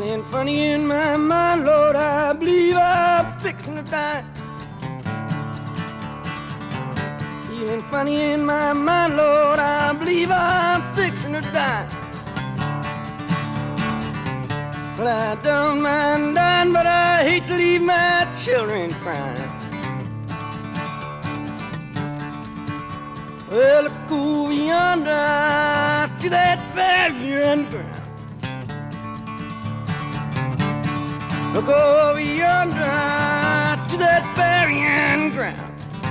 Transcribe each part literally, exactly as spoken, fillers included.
Feeling funny in my mind, Lord, I believe I'm fixing to die. Feeling funny in my mind, Lord, I believe I'm fixing to die. Well, I don't mind dying, but I hate to leave my children crying. Well, look over yonder to that burying ground. Look over yonder to that burying ground.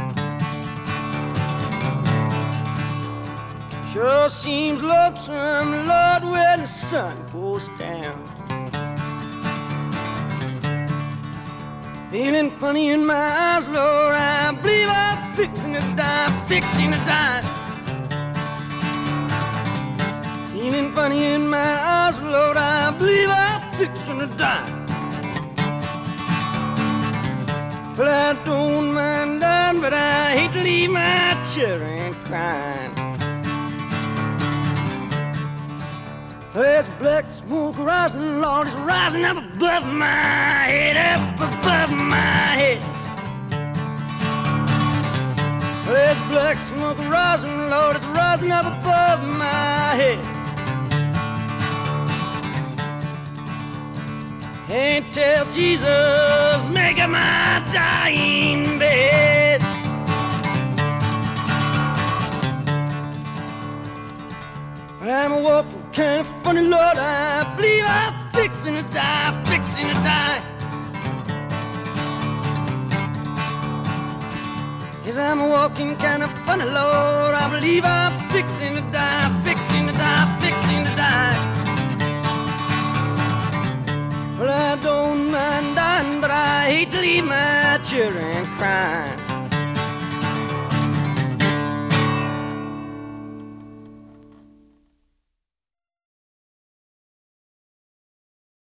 Sure seems lonesome, Lord, when the sun goes down. Feeling funny in my eyes, Lord, I believe I'm fixing to die, fixing to die. Feeling funny in my eyes, Lord, I believe I'm fixing to die. Well, I don't mind dying, but I hate to leave my children crying. There's black smoke rising, Lord, it's rising up above my head, up above my head. There's black smoke rising, Lord, it's rising up above my head. Can't tell Jesus, make up my dying bed. I'm walking kind of funny, Lord, I believe I'm fixing to die, fixing to die. Yes, I'm walking kind of funny, Lord, I believe I'm fixing to die, fixing to die, fixing to die. Well, I don't mind dying, but I hate to leave my children crying.